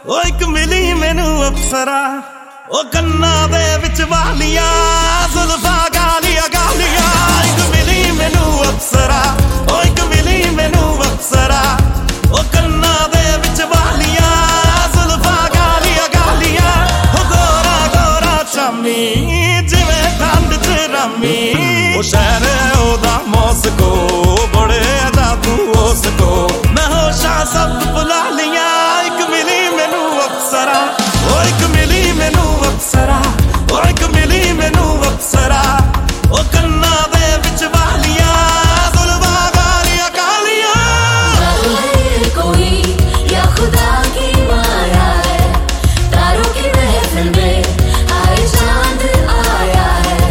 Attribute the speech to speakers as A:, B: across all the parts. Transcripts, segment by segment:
A: ओ एक मिली मैनू अप्सरा ओ कन्ना दे विच वालियां जुल्फा गालियां गालियां। एक मिली मैनू अप्सरा ओ एक मिली मैनू अप्सरा ओ कन्ना दे विच वालियां जुल्फा गालियां गालियां। ओ गोरा गोरा चामी जिवें ठंड च रामी ओ शहर ओदा मॉस्को बड़े जादू उसको मैं होशां सब भुला लियां। एक मिली मैनू अप्सरा ओ एक मिली मैनू अप्सरा ओ एक मिली मैनू अप्सरा ओ कन्ना दे विच वालियां जुल्फा गालियां गालियां।
B: जादू है कोई या खुदा की माया है, तारों की महफिल में आए चांद आया है।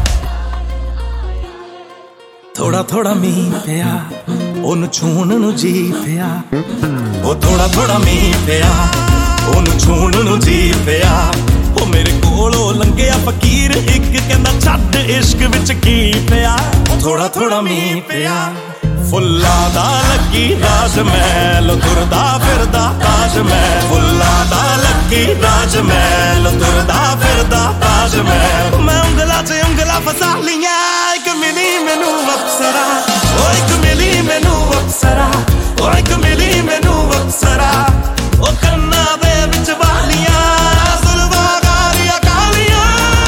A: थोड़ा थोड़ा मींह पिया ओनू छूण नू जी पिया ओ थोड़ा थोड़ा मींह पिया ओनू छूण नू जी पिया। ओ मेरे कोलों लंघिया फकीर इक कहंदा छड्ड इश्क विच की पिया। थोड़ा थोड़ा मींह पिया फुल्लां दा लगी राज महल तुरदा फिरदा ताज महल। फुल्लां दा लगी राज महल तुरदा फिरदा ताज महल। मैं उंगला च उंगला फसा लियां एक मिली मैनू अप्सरा ओ एक मिली मैनू अप्सरा ओ एक मिली मैनू अप्सरा ओ कन्ना दे विच वालियां जुल्फा गालियां गालियां।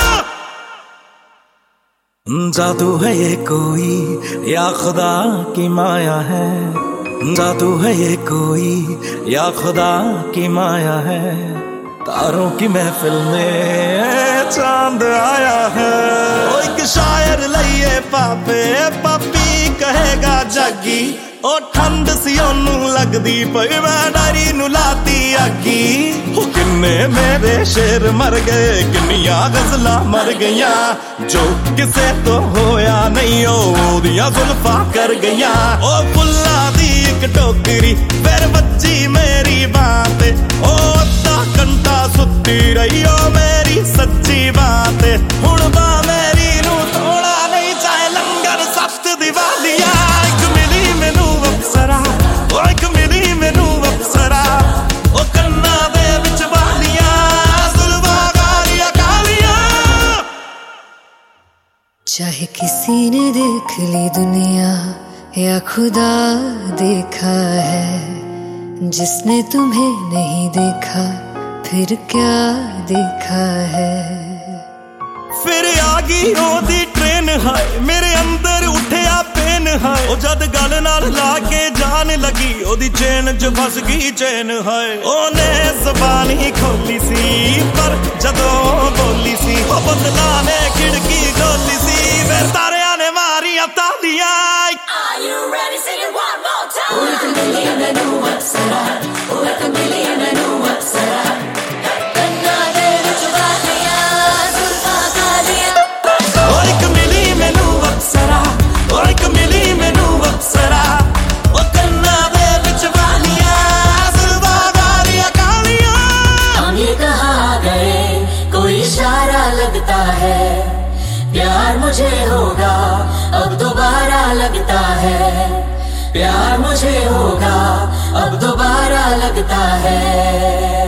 A: जादू है ये कोई या खुदा की माया है, जादू है ये कोई या खुदा की माया है। तारों की महफिल में चांद आया है। ओ एक शायर लइए पापे पापी कहेगा जागी ओ ठंड सी ओनू लगदी पई मैं डायरी नू लाती आगी। ओ किन्ने मेरे शेर मर गए किन्नियां गजलां मर गईयां जो किसे तो होया नहीं ओदियां जुल्फां कर गईयां। ओ फुल्लां दी इक टोकरी फिर बच्ची मेरी बात ओ अद्धा घंटा सुत्ती रही ओ मेरी सच्ची बात। हुण बा मेरी नू थोड़ा नहीं चाहे लंगर सख्त दिवालियां। एक मिली मैनू अप्सरा ओ एक मिली मैनू अप्सरा ओ कन्ना दे विच वालियां जुल्फा गालियां गालियां।
B: चाहे किसी ने देख ली दुनिया या खुदा देखा है, जिसने तुम्हें नहीं देखा फिर क्या देखा है।
A: फिर आगी ओदी ट्रेन हाय मेरे अंदर उठिया पेन हाय। ओ जद गल नाल लाके जान लगी ओदी चेन च फस गई चेन हाय। ओने ज़बानी खोली सी पर जदों बोली सी ओ बदला ने खिड़की खोली सी फिर तारियां ने मारियां तालियां।
B: Are you ready? Sing it one more time. Oh, एक मिली मैनू अप्सरा ओ एक मिली मैनू अप्सरा कन्ना दे विच वालियां जुल्फां गालियां।
A: ओ एक मिली मैनू अप्सरा ओ एक मिली मैनू अप्सरा ओ कन्ना दे विच वालियां जुल्फां गालियां गालियां।
B: हम ये कहाँ गए कोई इशारा लगता है, प्यार मुझे होगा अब दोबारा लगता है। प्यार मुझे होगा अब दोबारा लगता है।